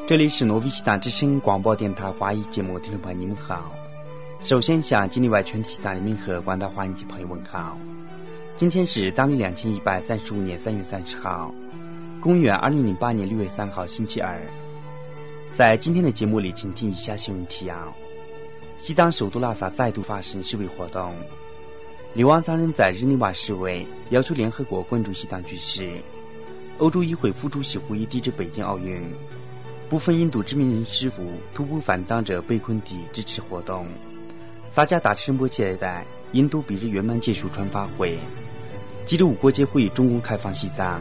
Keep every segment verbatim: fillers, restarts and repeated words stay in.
这里是挪威西藏之声广播电台华语节目，听众朋友你们好。首先向境内外全体西藏人民和广大华人及朋友问好。今天是当历两千一百三十五年三月三十号，公元二零零八年六月三号星期二。在今天的节目里，请听以下新闻提要：西藏首都拉萨再度发生示威活动，流亡藏人在日内瓦示威，要求联合国关注西藏局势。欧洲议会副主席会议抵制北京奥运。部分印度知名人师傅徒步返藏者被困地支持活动。萨迦达申波切在印度比日圆满结束传法会。吉六五国际会议中共开放西藏。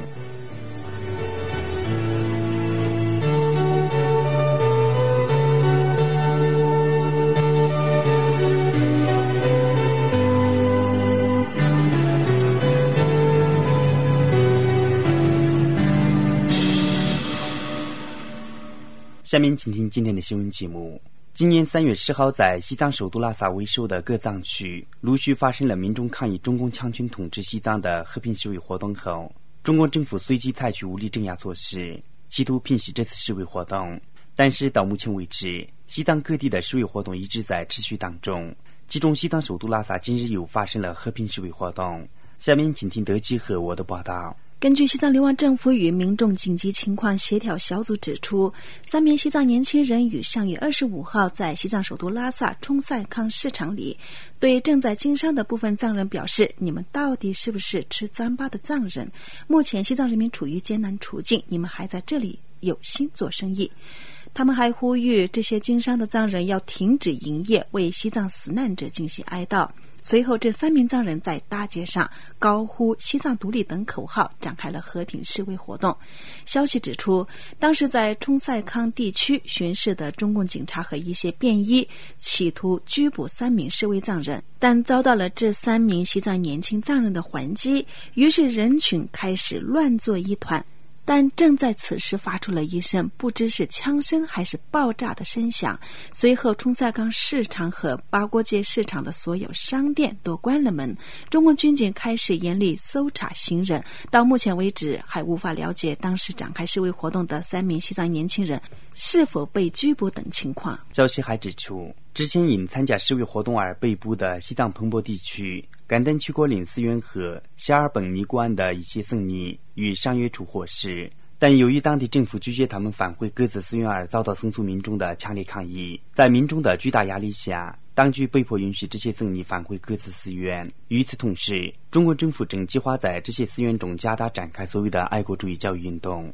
下面请听今天的新闻节目。今年三月十号，在西藏首都拉萨为首的各藏区陆续发生了民众抗议中共强权统治西藏的和平示威活动后，中国政府随即采取武力镇压措施，企图平息这次示威活动。但是到目前为止，西藏各地的示威活动一直在持续当中，其中西藏首都拉萨今日又发生了和平示威活动。下面请听德基和我的报道。 根据西藏流亡政府与民众紧急情况协调小组指出，三名西藏年轻人于上月二十五号在西藏首都拉萨冲赛康市场里对正在经商的部分藏人表示，你们到底是不是吃糌粑的藏人？目前西藏人民处于艰难处境，你们还在这里有心做生意。他们还呼吁这些经商的藏人要停止营业，为西藏死难者进行哀悼。随后这三名藏人在大街上高呼西藏独立等口号，展开了和平示威活动。消息指出，当时在冲赛康地区巡视的中共警察和一些便衣企图拘捕三名示威藏人，但遭到了这三名西藏年轻藏人的还击，于是人群开始乱作一团。但正在此时发出了一声不知是枪声还是爆炸的声响，随后冲赛康市场和八国街市场的所有商店都关了门，中共军警开始严厉搜查行人。到目前为止还无法了解当时展开示威活动的三名西藏年轻人是否被拘捕等情况。 消息还指出，之前因参加示威活动而被捕的西藏彭博地区甘丹区国林寺院和希尔本尼古安的一些僧尼于上月初获释，但由于当地政府拒绝他们返回各自寺院而遭到僧俗民众的强烈抗议。在民众的巨大压力下，当局被迫允许这些僧尼返回各自寺院。与此同时，中国政府正计划在这些寺院中加大展开所谓的爱国主义教育运动。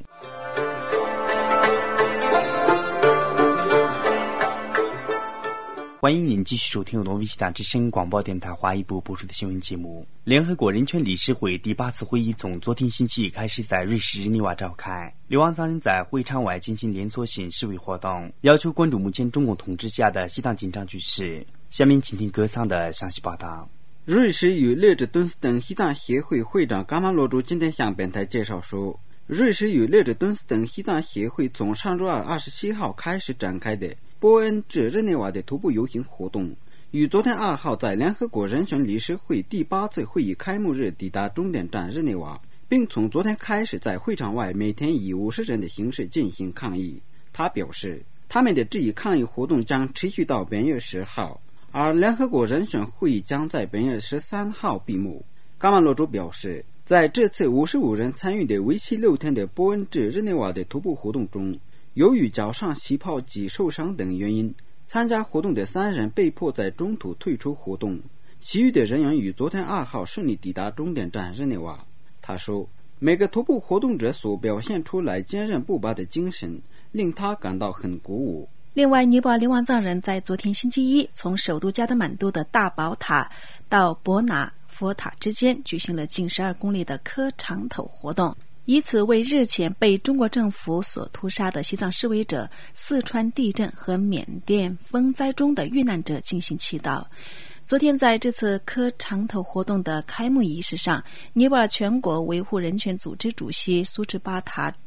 欢迎您继续收听由挪威西藏之声广播电台华语部播出的新闻节目。联合国人权理事会第八次会议从昨天星期一开始在瑞士日内瓦召开，流亡藏人在会场外进行连锁性示威活动，要求关注目前中共统治下的西藏紧张局势。下面请听各藏的详细报道。 瑞士与列支敦斯登西藏协会会长伽马罗珠今天向本台介绍说，瑞士与列支敦斯登西藏协会从上周二二十七号开始展开的波恩至日内瓦的徒步游行活动，于昨天二号在联合国人权理事会第八次会议开幕日抵达终点站日内瓦，并从昨天开始在会场外每天以五十人的形式进行抗议。他表示，他们的这一抗议活动将持续到本月十号，而联合国人权会议将在本月十三号闭幕。伽马罗珠表示，在这次五十五人参与的为期六天的波恩至日内瓦的徒步活动中，由于脚上起泡及受伤等原因，参加活动的三人被迫在中途退出活动，其余的人员于昨天二号顺利抵达终点站日内瓦。他说，每个徒步活动者所表现出来坚韧不拔的精神令他感到很鼓舞。 另外，尼泊尔流亡藏人在昨天星期一从首都加德满都的大宝塔到博纳佛塔之间举行了近十二公里的磕长头活动，以此为日前被中国政府所屠杀的西藏示威者、四川地震和缅甸风灾中的遇难者进行祈祷。昨天在这次磕长头活动的开幕仪式上，尼泊尔全国维护人权组织主席苏芝巴塔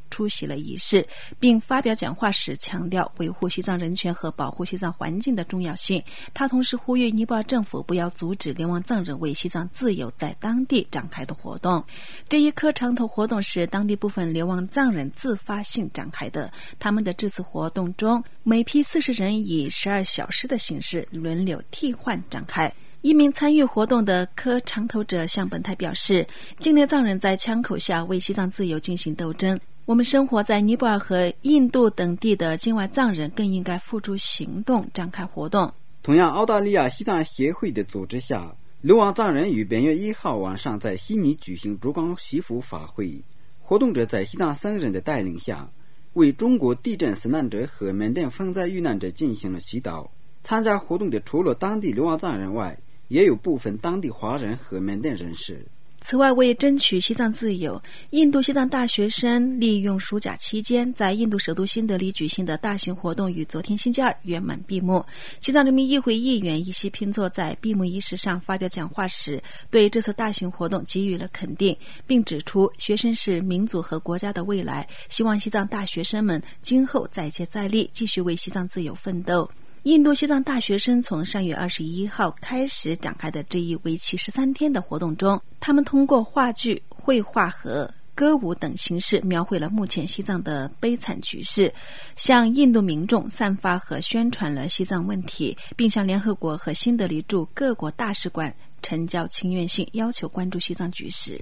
出席了仪式，并发表讲话时强调维护西藏人权和保护西藏环境的重要性。他同时呼吁尼泊尔政府不要阻止流亡藏人为西藏自由在当地展开的活动。这一磕长头活动是当地部分流亡藏人自发性展开的，他们的这次活动中，每批四十人以十二小时的形式轮流替换展开。一名参与活动的磕长头者向本台表示，境内藏人在枪口下为西藏自由进行斗争，我们生活在尼泊尔和印度等地的境外藏人更应该付诸行动展开活动。 同样，澳大利亚西藏协会的组织下，流亡藏人于本月一号晚上在悉尼举行烛光祈福法会，活动者在西藏僧人的带领下，为中国地震死难者和缅甸风灾遇难者进行了祈祷。参加活动的除了当地流亡藏人外，也有部分当地华人和缅甸人士。 此外，为争取西藏自由，印度西藏大学生利用暑假期间在印度首都新德里举行的大型活动于昨天星期二圆满闭幕。西藏人民议会议员伊西拼措在闭幕仪式上发表讲话时，对这次大型活动给予了肯定，并指出学生是民族和国家的未来，希望西藏大学生们今后再接再厉，继续为西藏自由奋斗。印度西藏大学生从上月二十一号开始展开的这一为期十三天的活动中，他们通过话剧、绘画和歌舞等形式描绘了目前西藏的悲惨局势，向印度民众散发和宣传了西藏问题，并向联合国和新德里驻各国大使馆呈交请愿信，要求关注西藏局势。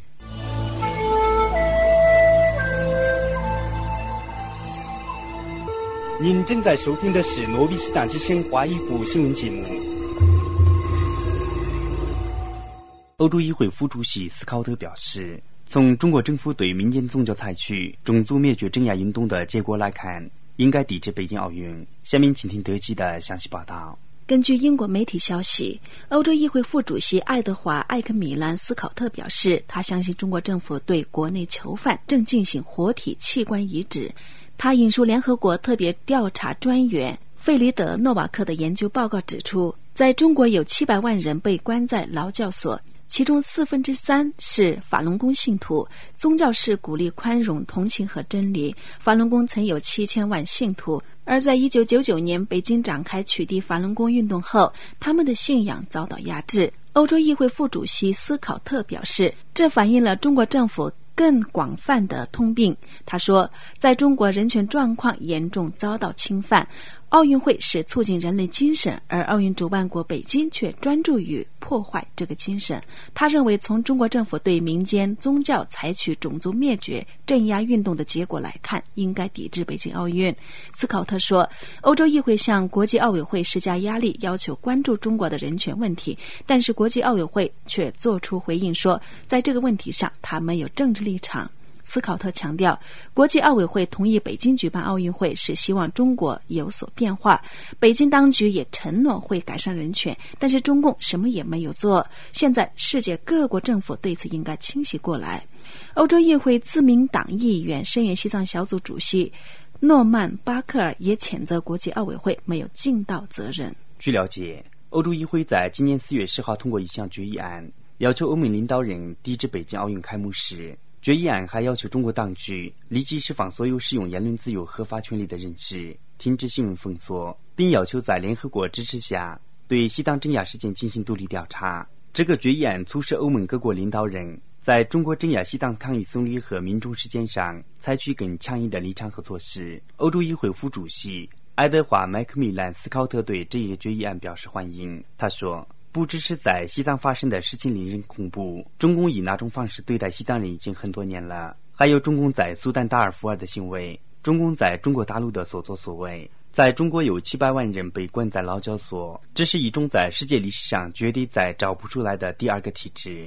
您正在收听的是诺比西藏之声华语部新闻节目。欧洲议会副主席斯考特表示，从中国政府对民间宗教采取种族灭绝镇压运动的结果来看，应该抵制北京奥运。下面请听德基的详细报道。 根据英国媒体消息，欧洲议会副主席爱德华·艾克米兰斯考特表示，他相信中国政府对国内囚犯正进行活体器官移植。他引述联合国特别调查专员费里德·诺瓦克的研究报告指出，在中国有七百万人被关在劳教所，其中四分之三是法轮功信徒。宗教是鼓励宽容、同情和真理。法轮功曾有七千万信徒，而在一九九九年北京展开取缔法轮功运动后，他们的信仰遭到压制。欧洲议会副主席斯考特表示，这反映了中国政府更广泛的通病。他说，在中国人权状况严重遭到侵犯，奥运会是促进人类精神，而奥运主办国北京却专注于破坏这个精神。他认为，从中国政府对民间宗教采取种族灭绝镇压运动的结果来看，应该抵制北京奥运。斯考特说，欧洲议会向国际奥委会施加压力，要求关注中国的人权问题，但是国际奥委会却做出回应说，在这个问题上他没有政治立场。斯考特强调，国际奥委会同意北京举办奥运会是希望中国有所变化，北京当局也承诺会改善人权，但是中共什么也没有做。现在世界各国政府对此应该清晰过来。欧洲议会自民党议员声援西藏小组主席诺曼·巴克尔也谴责国际奥委会没有尽到责任。 据了解，欧洲议会在今年四月十号通过一项决议案，要求欧盟领导人抵制北京奥运开幕式。决议案还要求中国当局立即释放所有使用言论自由合法权利的人士，停止新闻封锁，并要求在联合国支持下对西藏镇压事件进行独立调查。这个决议案促使欧盟各国领导人在中国镇压西藏抗议僧侣和民众事件上采取更强硬的立场和措施。欧洲议会副主席爱德华·麦克米兰斯考特对这一个决议案表示欢迎。他说，不只是在西藏发生的事情令人恐怖，中共以那种方式对待西藏人已经很多年了，还有中共在苏丹达尔富尔的行为，中共在中国大陆的所作所为。在中国有七百万人被关在劳教所，这是一种在世界历史上绝对再找不出来的第二个体制。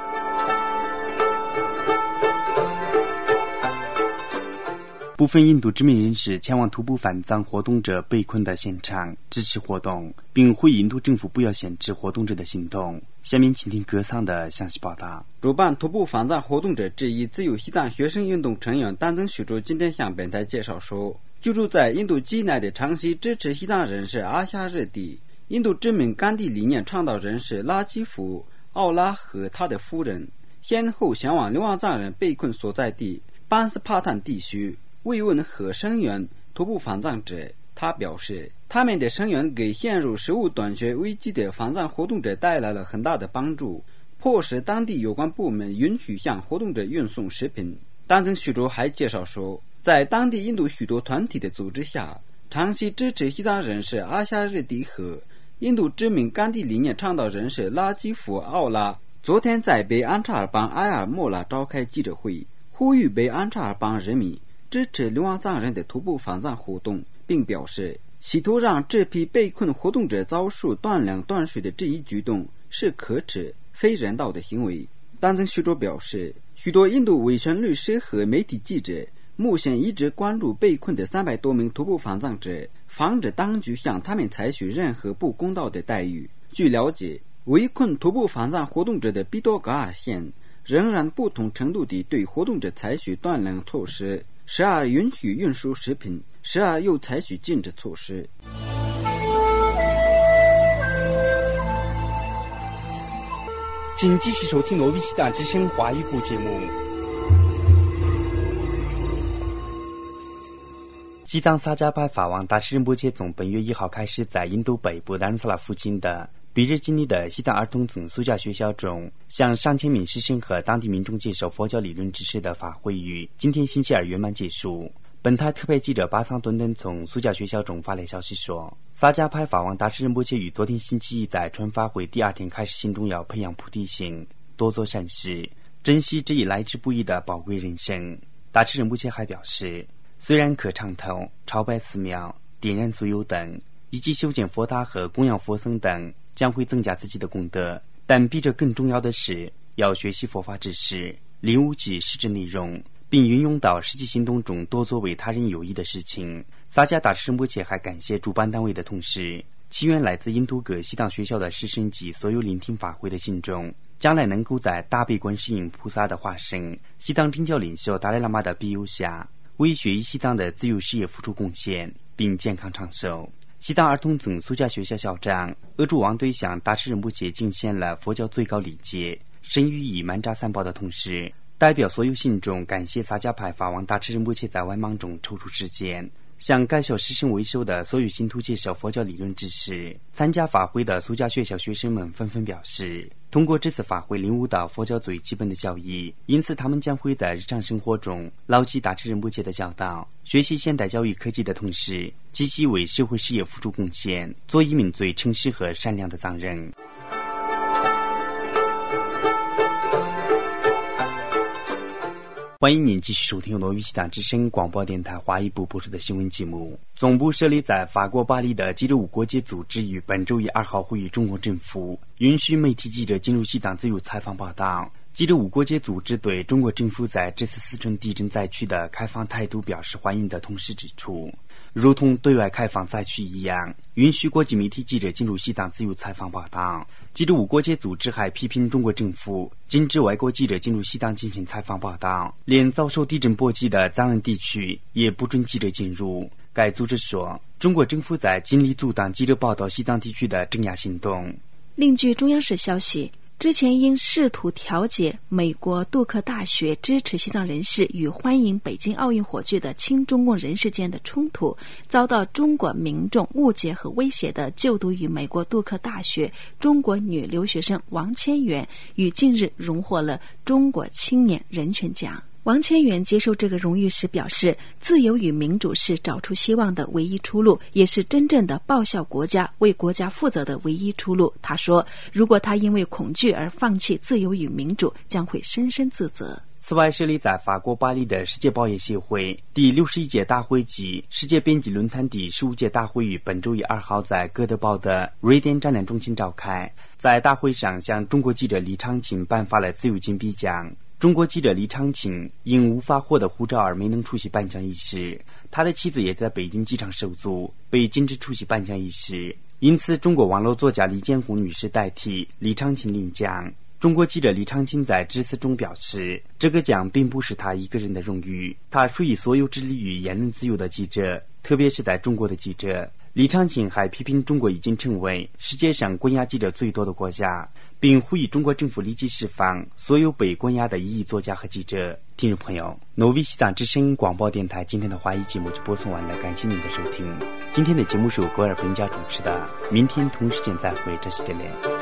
部分印度知名人士前往徒步返藏活动者被困的现场支持活动，并呼吁印度政府不要限制活动者的行动。下面请听歌桑的详细报道。 主办徒步返藏活动者之一自由西藏学生运动成员丹增许珠今天向本台介绍说，居住在印度畿内的长期支持西藏人士阿夏热蒂，印度知名甘地理念倡导人士拉基夫·奥拉和他的夫人先后前往流亡藏人被困所在地班斯帕坦地区慰问和声援徒步防藏者。他表示，他们的声援给陷入食物短缺危机的防藏活动者带来了很大的帮助，迫使当地有关部门允许向活动者运送食品。当曾徐州还介绍说，在当地印度许多团体的组织下，长期支持西藏人士阿夏日迪和印度知名甘地理念倡导人士拉基夫奥拉昨天在北安查尔邦埃尔莫拉召开记者会，呼吁北安查尔邦人民支持流亡藏人的徒步防藏活动，并表示企图让这批被困活动者遭受断粮断水的这一举动是可耻非人道的行为。当曾徐州表示，许多印度维权律师和媒体记者目前一直关注被困的三百多名徒步防藏者，防止当局向他们采取任何不公道的待遇。据了解，围困徒步防藏活动者的毕多格尔县仍然不同程度地对活动者采取断粮措施，时而允许运输食品，时而又采取禁止措施。 请继续收听罗宾西达之声华语部节目。西藏萨迦派法王大师仁波切从本月一号开始在印度北部达鲁萨拉附近的比日基尼的西藏儿童总苏家学校中，向上千名师生和当地民众介绍佛教理论知识的法会与今天星期二圆满结束。本台特派记者巴桑顿顿从苏家学校中发来消息说，萨迦派法王大师仁波切于昨天星期一在传法会第二天开始心中要培养菩提心，多做善事，珍惜这一来之不易的宝贵人生。大师仁波切还表示，虽然可唱头、朝拜寺庙、点燃酥油等，以及修建佛塔和供养佛僧等将会增加自己的功德，但比这更重要的是要学习佛法知识，领悟其实质内容，并运用到实际行动中，多做为他人有益的事情。萨迦大师仁波切还感谢主办单位的同时，祈愿来自印度各西藏学校的师生及所有聆听法会的信众，将来能够在大悲观世音菩萨的化身、西藏真教领袖达赖喇嘛的庇佑下，为学习西藏的自由事业付出贡献，并健康长寿。西藏儿童总苏家学校校长额柱王对向大师仁波切敬献了佛教最高礼节，深予以满扎三宝的同时，代表所有信众感谢萨迦派法王大师仁波切在万忙中抽出时间，向该校师生为首的所有信徒介绍佛教理论知识。参加法会的苏家学校学生们纷纷表示，通过这次法会领悟到佛教最基本的教义，因此他们将会在日常生活中牢记大师仁波切的教导，学习现代教育科技的同时，积极为社会事业付出贡献，做一名最诚实和善良的藏人。欢迎您继续收听由罗语西藏之声广播电台华语部播出的新闻节目。总部设立在法国巴黎的记者无国界组织于本周一二号呼吁中国政府允许媒体记者进入西藏自由采访报道。记者无国界组织对中国政府在这次四川地震灾区的开放态度表示欢迎的同时指出，如同对外开放灾区一样，允许国际媒体记者进入西藏自由采访报道。记者无国界组织还批评中国政府禁止外国记者进入西藏进行采访报道，连遭受地震波及的藏人地区也不准记者进入。该组织说，中国政府在尽力阻挡记者报道西藏地区的镇压行动。 另据中央社消息，之前因试图调解美国杜克大学支持西藏人士与欢迎北京奥运火炬的亲中共人士间的冲突，遭到中国民众误解和威胁的就读于美国杜克大学中国女留学生王千源，于近日荣获了中国青年人权奖。王千源接受这个荣誉时表示，自由与民主是找出希望的唯一出路，也是真正的报效国家、为国家负责的唯一出路。他说，如果他因为恐惧而放弃自由与民主，将会深深自责。 此外，设立在法国巴黎的世界报业协会第六十一届大会及世界编辑论坛第十五届大会于本周一二号在哥德堡的瑞典展览中心召开。在大会上，向中国记者李长青颁发了自由金币奖。中国记者李长青因无法获得护照而没能出席颁奖仪式，他的妻子也在北京机场受阻，被禁止出席颁奖仪式，因此中国网络作家李建红女士代替李长青领奖。中国记者李长青在致辞中表示，这个奖并不是他一个人的荣誉，他属于所有致力于言论自由的记者，特别是在中国的记者。 李昌庆还批评中国已经成为世界上关押记者最多的国家，并呼吁中国政府立即释放所有被关押的异议作家和记者。听众朋友，挪威西藏之声广播电台今天的华语节目就播送完了，感谢您的收听。今天的节目是由格尔本家主持的，明天同时间再会，这是点点。